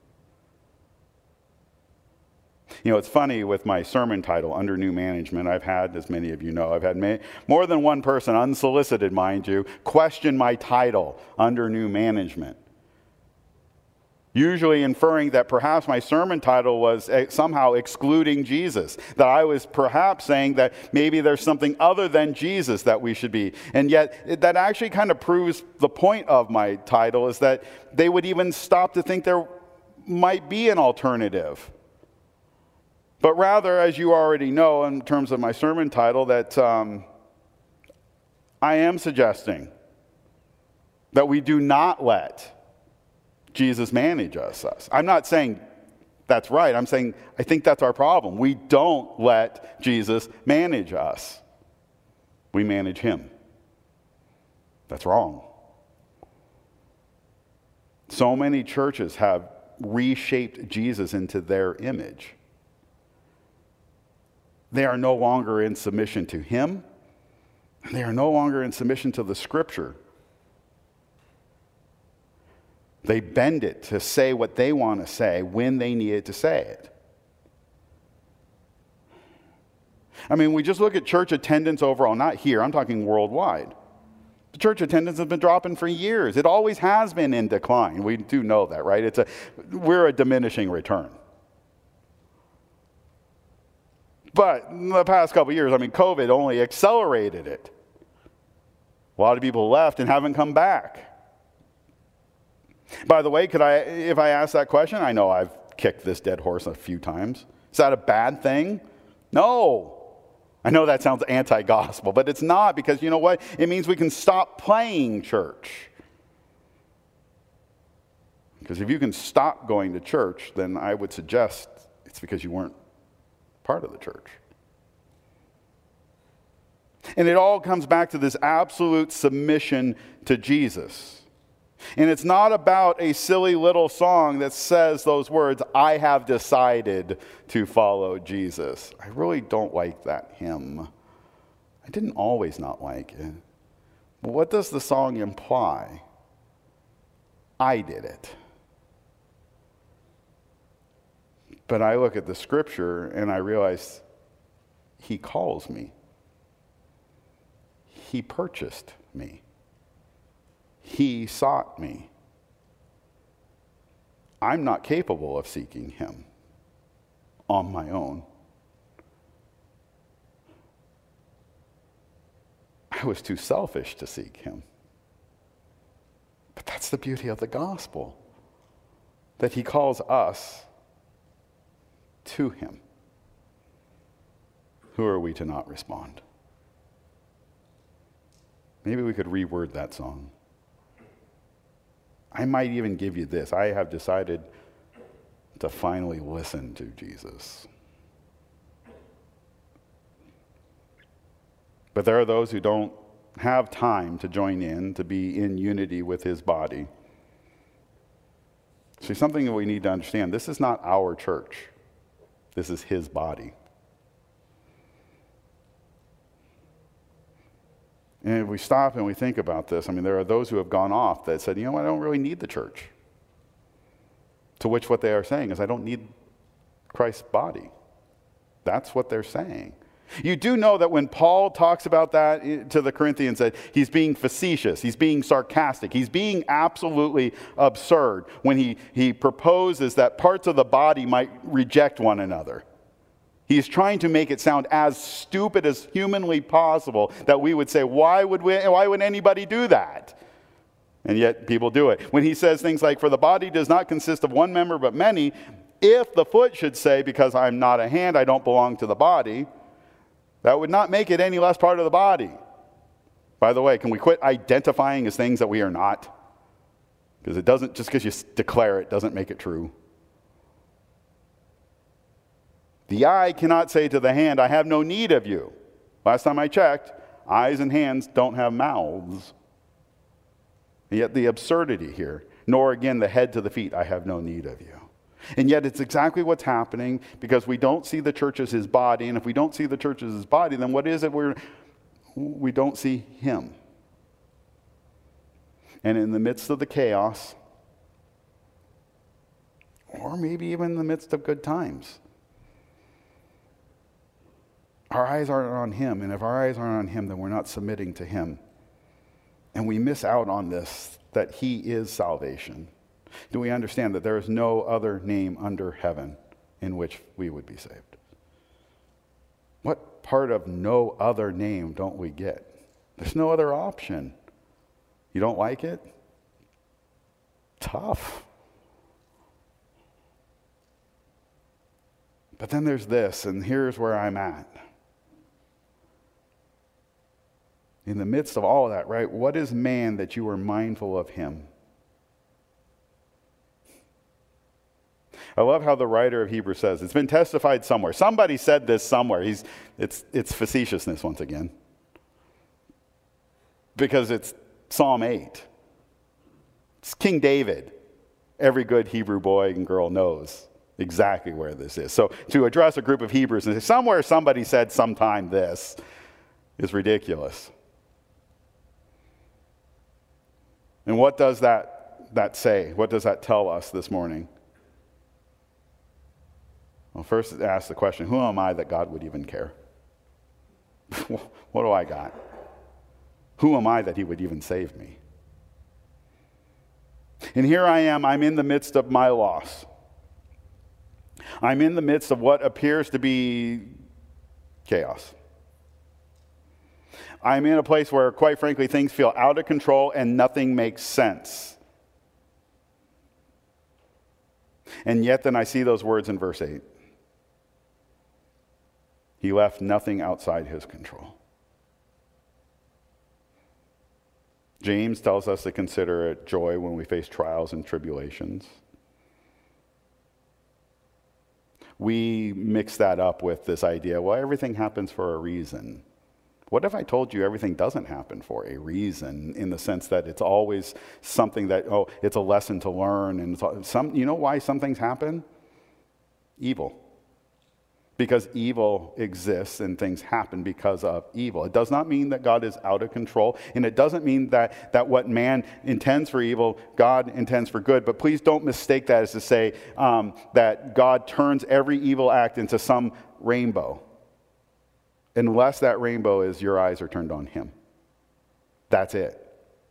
You know, it's funny with my sermon title, Under New Management, I've had, as many of you know, I've had may, more than one person, unsolicited mind you, question my title, Under New Management. Usually inferring that perhaps my sermon title was somehow excluding Jesus, that I was perhaps saying that maybe there's something other than Jesus that we should be. And yet that actually kind of proves the point of my title, is that they would even stop to think there might be an alternative. But rather, as you already know in terms of my sermon title, that um, I am suggesting that we do not let Jesus manage us, us. I'm not saying that's right. I'm saying I think that's our problem. We don't let Jesus manage us. We manage him. That's wrong. So many churches have reshaped Jesus into their image. They are no longer in submission to him. They are no longer in submission to the Scripture. They bend it to say what they want to say when they need it to say it. I mean, we just look at church attendance overall, not here, I'm talking worldwide. The church attendance has been dropping for years. It always has been in decline. We do know that, right? It's a, we're a diminishing return. But in the past couple of years, I mean, COVID only accelerated it. A lot of people left and haven't come back. By the way, could I, if I ask that question, I know I've kicked this dead horse a few times. Is that a bad thing? No. I know that sounds anti-gospel, but it's not, because you know what? It means we can stop playing church. Because if you can stop going to church, then I would suggest it's because you weren't part of the church. And it all comes back to this absolute submission to Jesus. And it's not about a silly little song that says those words, I have decided to follow Jesus. I really don't like that hymn. I didn't always not like it. But what does the song imply? I did it. But I look at the Scripture and I realize he calls me. He purchased me. He sought me. I'm not capable of seeking him on my own. I was too selfish to seek him. But that's the beauty of the gospel, that he calls us to him. Who are we to not respond? Maybe we could reword that song. I might even give you this. I have decided to finally listen to Jesus. But there are those who don't have time to join in, to be in unity with his body. See, something that we need to understand, this is not our church. This is his body. And if we stop and we think about this, I mean, there are those who have gone off that said, you know what, I don't really need the church. To which what they are saying is, I don't need Christ's body. That's what they're saying. You do know that when Paul talks about that to the Corinthians, that he's being facetious, he's being sarcastic, he's being absolutely absurd when he, he proposes that parts of the body might reject one another. He's trying to make it sound as stupid as humanly possible, that we would say, why would we, why would anybody do that? And yet people do it. When he says things like, for the body does not consist of one member but many, if the foot should say, because I'm not a hand, I don't belong to the body, that would not make it any less part of the body. By the way, can we quit identifying as things that we are not? Because it doesn't, just because you declare it doesn't make it true. The eye cannot say to the hand, I have no need of you. Last time I checked, eyes and hands don't have mouths. And yet the absurdity here, nor again the head to the feet, I have no need of you. And yet it's exactly what's happening because we don't see the church as his body. And if we don't see the church as his body, then what is it? We're, we don't see him. And in the midst of the chaos, or maybe even in the midst of good times, our eyes aren't on him. And if our eyes aren't on him, then we're not submitting to him. And we miss out on this, that he is salvation. Do we understand that there is no other name under heaven in which we would be saved? What part of no other name don't we get? There's no other option. You don't like it? Tough. But then there's this, and here's where I'm at. In the midst of all of that, right? What is man that you are mindful of him? I love how the writer of Hebrews says, it's been testified somewhere. Somebody said this somewhere. He's, it's, it's facetiousness once again. Because it's Psalm eight. It's King David. Every good Hebrew boy and girl knows exactly where this is. So to address a group of Hebrews and say, somewhere somebody said sometime this is ridiculous. And what does that, that say? What does that tell us this morning? Well, first ask the question, who am I that God would even care? What do I got? Who am I that he would even save me? And here I am, I'm in the midst of my loss. I'm in the midst of what appears to be chaos. I'm in a place where, quite frankly, things feel out of control and nothing makes sense. And yet then I see those words in verse eight. He left nothing outside his control. James tells us to consider it joy when we face trials and tribulations. We mix that up with this idea, well, everything happens for a reason. What if I told you everything doesn't happen for a reason, in the sense that it's always something that, oh, it's a lesson to learn, and it's some, you know why some things happen? Evil. Because evil exists and things happen because of evil. It does not mean that God is out of control, and it doesn't mean that, that what man intends for evil, God intends for good. But please don't mistake that as to say um, that God turns every evil act into some rainbow. Unless that rainbow is your eyes are turned on him. That's it.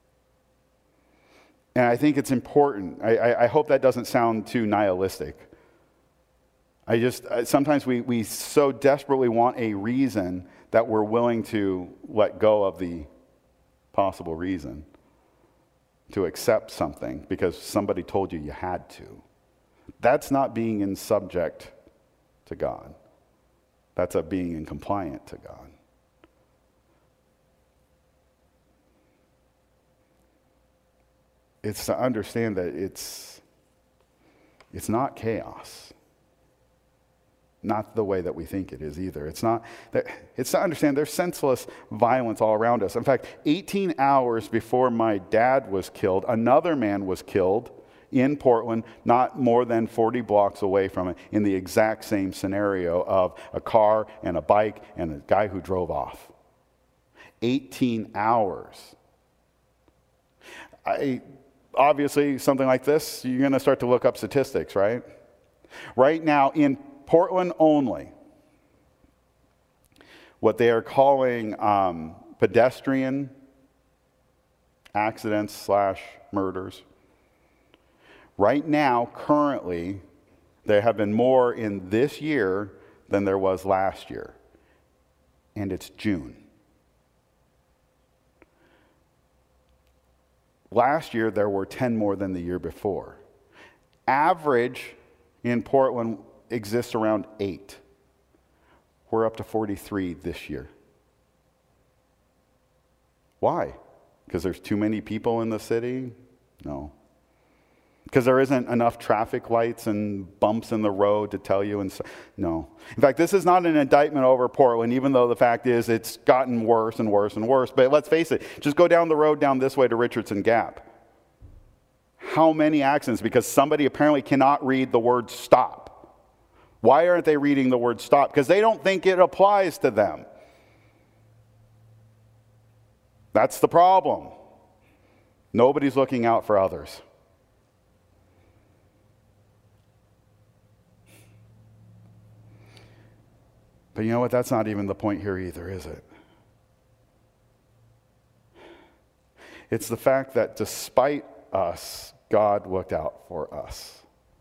And I think it's important. I, I, I hope that doesn't sound too nihilistic. I just, sometimes we, we so desperately want a reason that we're willing to let go of the possible reason to accept something because somebody told you you had to. That's not being in subject to God. That's a being in compliant to God. It's to understand that it's, it's not chaos. Not the way that we think it is either. It's not that, it's to understand there's senseless violence all around us. In fact, eighteen hours before my dad was killed, another man was killed in Portland, not more than forty blocks away from it, in the exact same scenario of a car and a bike and a guy who drove off. eighteen hours. I, obviously, something like this, you're going to start to look up statistics, right? Right now, in Portland only, what they are calling um, pedestrian accidents slash murders. Right now, currently, there have been more in this year than there was last year. And it's June. Last year, there were ten more than the year before. Average in Portland exists around eight. We're up to forty-three this year. Why? Because there's too many people in the city? No. Because there isn't enough traffic lights and bumps in the road to tell you? And so, no. In fact, this is not an indictment over Portland, even though the fact is it's gotten worse and worse and worse. But let's face it, just go down the road down this way to Richardson Gap. How many accidents? Because somebody apparently cannot read the word stop. Why aren't they reading the word stop? Because they don't think it applies to them. That's the problem. Nobody's looking out for others. But you know what? That's not even the point here either, is it? It's the fact that despite us, God looked out for us.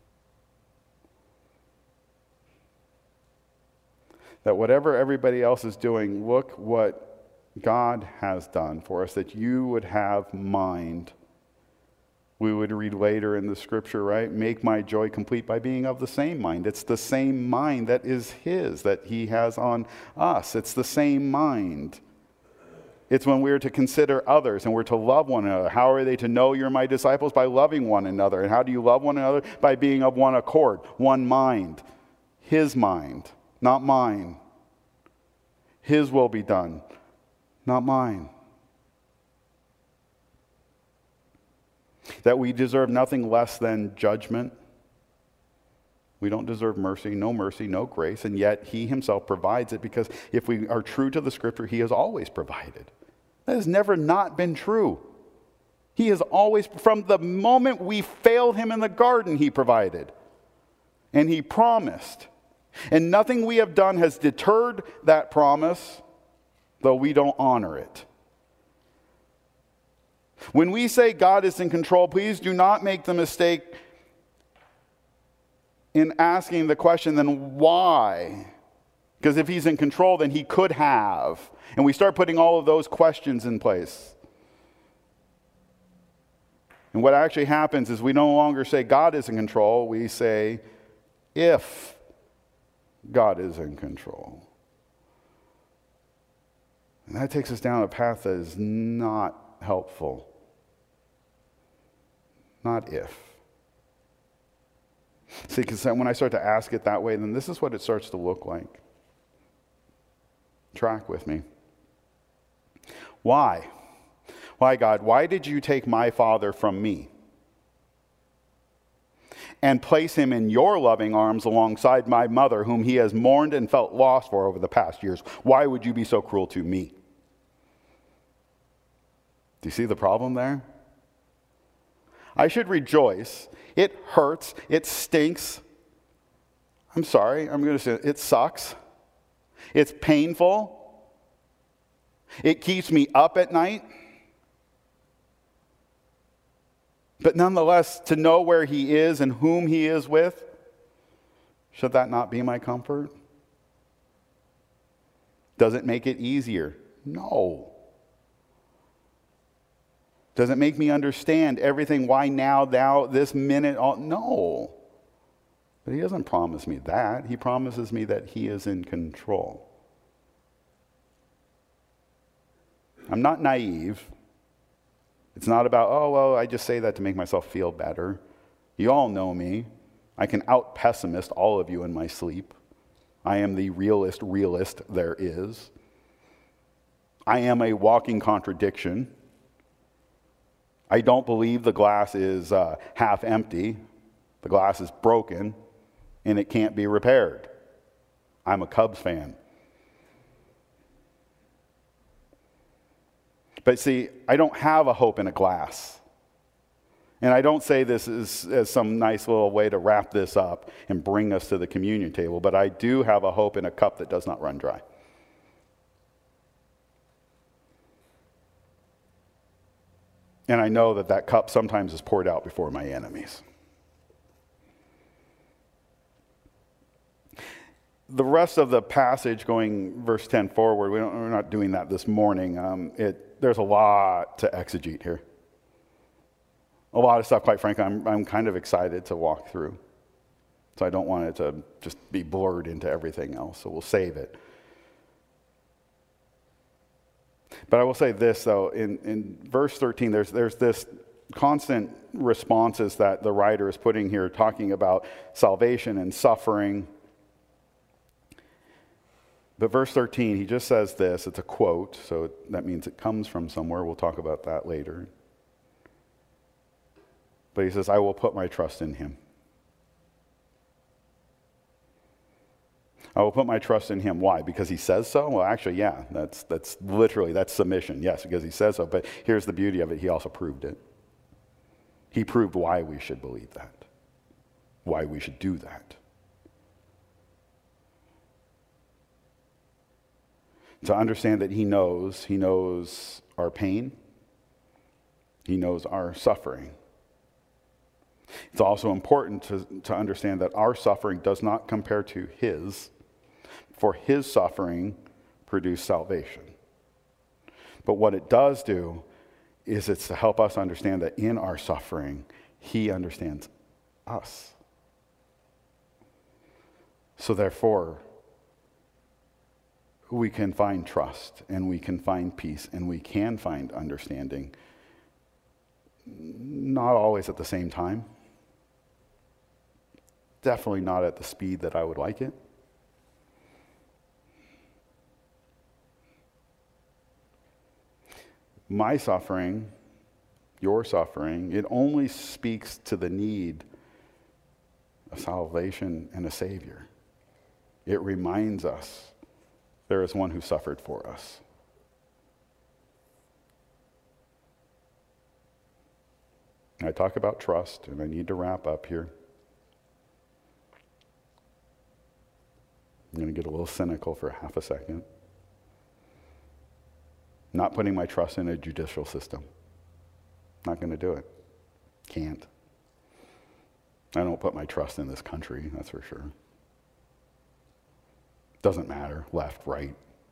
That whatever everybody else is doing, look what God has done for us, that you would have mind. We would read later in the scripture, right? Make my joy complete by being of the same mind. It's the same mind that is his, that he has on us. It's the same mind. It's when we're to consider others and we're to love one another. How are they to know you're my disciples? By loving one another. And how do you love one another? By being of one accord, one mind. His mind, not mine. His will be done, not mine. That we deserve nothing less than judgment. We don't deserve mercy, no mercy, no grace, and yet he himself provides it, because if we are true to the scripture, he has always provided. That has never not been true. He has always, from the moment we failed him in the garden, he provided. And he promised. And nothing we have done has deterred that promise, though we don't honor it. When we say God is in control, please do not make the mistake in asking the question, then why? Because if he's in control, then he could have. And we start putting all of those questions in place. And what actually happens is we no longer say God is in control. We say, if God is in control. And that takes us down a path that is not helpful. Not if. See, because when I start to ask it that way, then this is what it starts to look like. Track with me. Why? Why, God? Why did you take my father from me and place him in your loving arms alongside my mother, whom he has mourned and felt lost for over the past years? Why would you be so cruel to me? Do you see the problem there? I should rejoice. It hurts. It stinks. I'm sorry. I'm going to say it, it sucks. It's painful. It keeps me up at night. But nonetheless, to know where he is and whom he is with, should that not be my comfort? Does it make it easier? No. Does it make me understand everything? Why now, thou, this minute? All? No. But he doesn't promise me that. He promises me that he is in control. I'm not naive. It's not about, oh, well, I just say that to make myself feel better. You all know me. I can out-pessimist all of you in my sleep. I am the realest realist there is. I am a walking contradiction. I don't believe the glass is uh, half empty. The glass is broken, and it can't be repaired. I'm a Cubs fan. But see, I don't have a hope in a glass. And I don't say this as, as some nice little way to wrap this up and bring us to the communion table, but I do have a hope in a cup that does not run dry. And I know that that cup sometimes is poured out before my enemies. The rest of the passage, going verse ten forward, we don't, we're not doing that this morning. Um, it, there's a lot to exegete here. A lot of stuff, quite frankly, I'm, I'm kind of excited to walk through. So I don't want it to just be blurred into everything else, so we'll save it. But I will say this, though, in, in verse thirteen, there's, there's this constant responses that the writer is putting here, talking about salvation and suffering. But verse thirteen, he just says this. It's a quote, so that means it comes from somewhere. We'll talk about that later. But he says, I will put my trust in him. I will put my trust in him. Why? Because he says so? Well, actually, yeah, that's, that's literally, that's submission. Yes, because he says so. But here's the beauty of it. He also proved it. He proved why we should believe that, why we should do that. To understand that he knows, he knows our pain, he knows our suffering. It's also important to, to understand that our suffering does not compare to his, for his suffering produced salvation. But what it does do is it's to help us understand that in our suffering, he understands us. So therefore, we can find trust, and we can find peace, and we can find understanding. Not always at the same time. Definitely not at the speed that I would like it. My suffering, your suffering, it only speaks to the need of salvation and a Savior. It reminds us there is one who suffered for us. I talk about trust, and I need to wrap up here. I'm going to get a little cynical for half a second. Not putting my trust in a judicial system. Not going to do it. Can't. I don't put my trust in this country, that's for sure. Doesn't matter, left, right.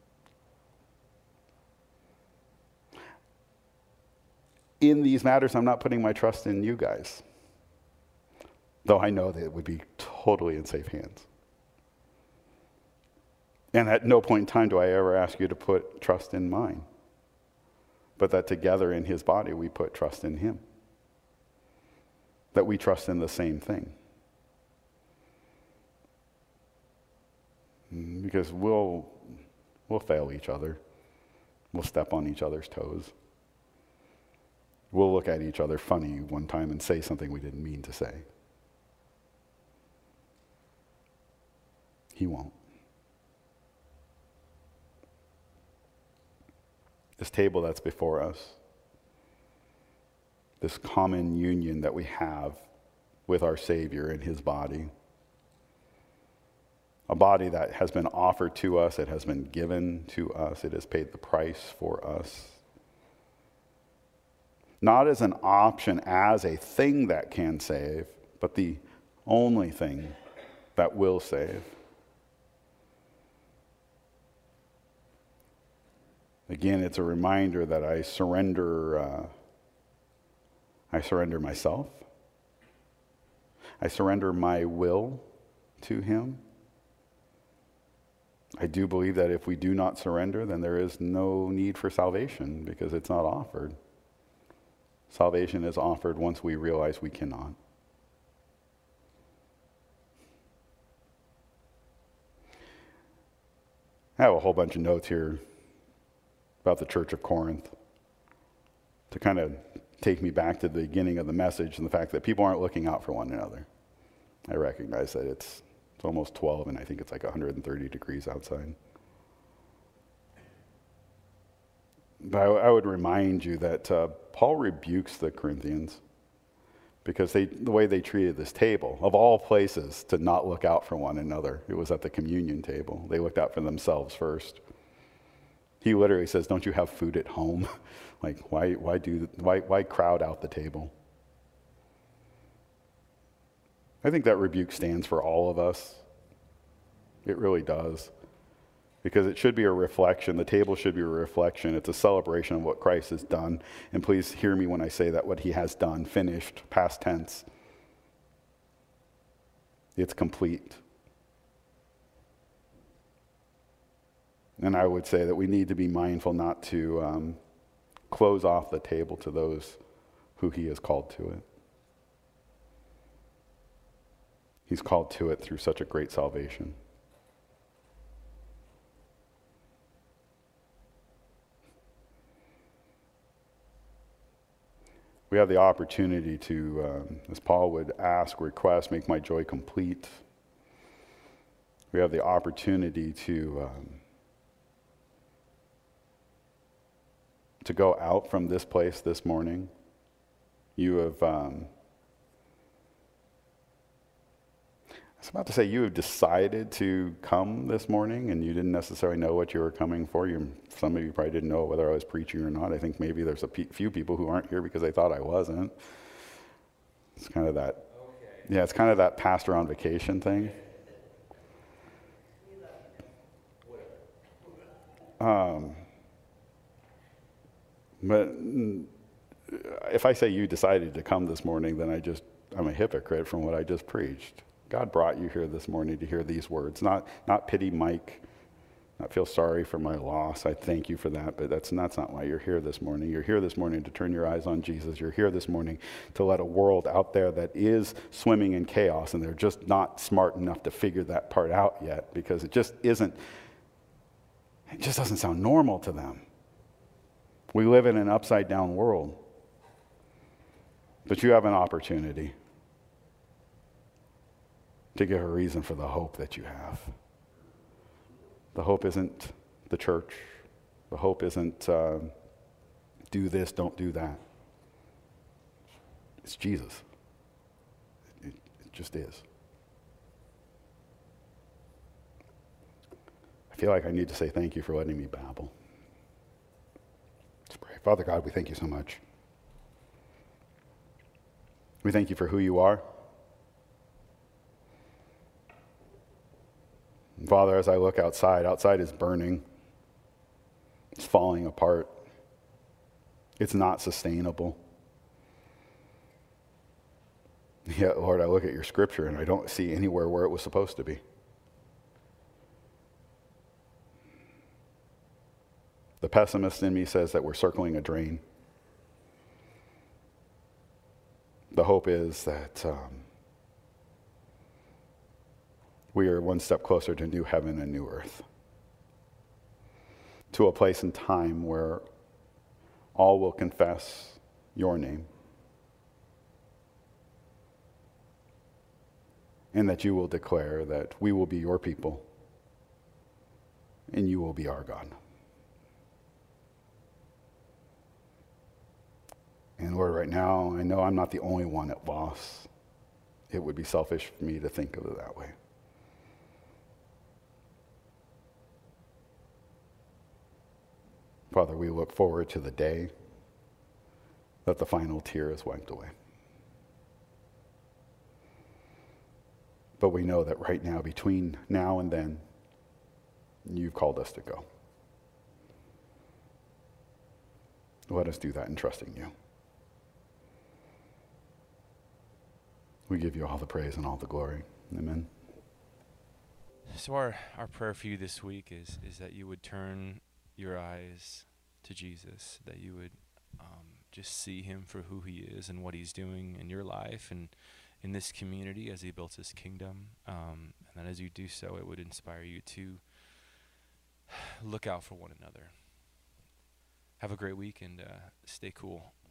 In these matters, I'm not putting my trust in you guys, though I know that it would be totally in safe hands. And at no point in time do I ever ask you to put trust in mine, but that together in his body we put trust in him, that we trust in the same thing. Because we'll, we'll fail each other. We'll step on each other's toes. We'll look at each other funny one time and say something we didn't mean to say. He won't. This table that's before us, this common union that we have with our Savior and his body, a body that has been offered to us, it has been given to us, it has paid the price for us. Not as an option, as a thing that can save, but the only thing that will save. Again, it's a reminder that I surrender, uh, I surrender myself. I surrender my will to him. I do believe that if we do not surrender, then there is no need for salvation because it's not offered. Salvation is offered once we realize we cannot. I have a whole bunch of notes here about the Church of Corinth to kind of take me back to the beginning of the message and the fact that people aren't looking out for one another. I recognize that it's It's almost twelve, and I think it's like one hundred thirty degrees outside. But I, I would remind you that uh, Paul rebukes the Corinthians because they, the way they treated this table, of all places to not look out for one another, it was at the communion table. They looked out for themselves first. He literally says, "Don't you have food at home? Like, why, why do, why, why crowd out the table?" I think that rebuke stands for all of us. It really does. Because it should be a reflection. The table should be a reflection. It's a celebration of what Christ has done. And please hear me when I say that what he has done, finished, past tense. It's complete. And I would say that we need to be mindful not to um, close off the table to those who he has called to it. He's called to it through such a great salvation. We have the opportunity to, um, as Paul would ask, request, make my joy complete. We have the opportunity to um, to go out from this place this morning. You have, um, I was about to say, you have decided to come this morning and you didn't necessarily know what you were coming for. You, some of you probably didn't know whether I was preaching or not. I think maybe there's a pe- few people who aren't here because they thought I wasn't. It's kind of that, okay. Yeah, it's kind of that pastor on vacation thing. Um, but if I say you decided to come this morning, then I just, I'm a hypocrite from what I just preached. God brought you here this morning to hear these words, not not pity Mike, not feel sorry for my loss. I thank you for that, but that's, that's not why you're here this morning. You're here this morning to turn your eyes on Jesus. You're here this morning to let a world out there that is swimming in chaos, and they're just not smart enough to figure that part out yet, because it just isn't, it just doesn't sound normal to them. We live in an upside down world. But you have an opportunity to give a reason for the hope that you have. The hope isn't the church. The hope isn't uh, do this, don't do that. It's Jesus. It, it just is. I feel like I need to say thank you for letting me babble. Let's pray. Father God, we thank you so much. We thank you for who you are. And Father, as I look outside, outside is burning. It's falling apart. It's not sustainable. Yet, Lord, I look at your scripture and I don't see anywhere where it was supposed to be. The pessimist in me says that we're circling a drain. The hope is that um, we are one step closer to new heaven and new earth, to a place in time where all will confess your name, and that you will declare that we will be your people and you will be our God. And Lord, right now, I know I'm not the only one at loss. It would be selfish for me to think of it that way. Father, we look forward to the day that the final tear is wiped away. But we know that right now, between now and then, you've called us to go. Let us do that in trusting you. We give you all the praise and all the glory. Amen. So our, our prayer for you this week is, is that you would turn your eyes to Jesus, that you would um, just see him for who he is and what he's doing in your life and in this community as he builds his kingdom. Um, and that as you do so, it would inspire you to look out for one another. Have a great week and uh, stay cool.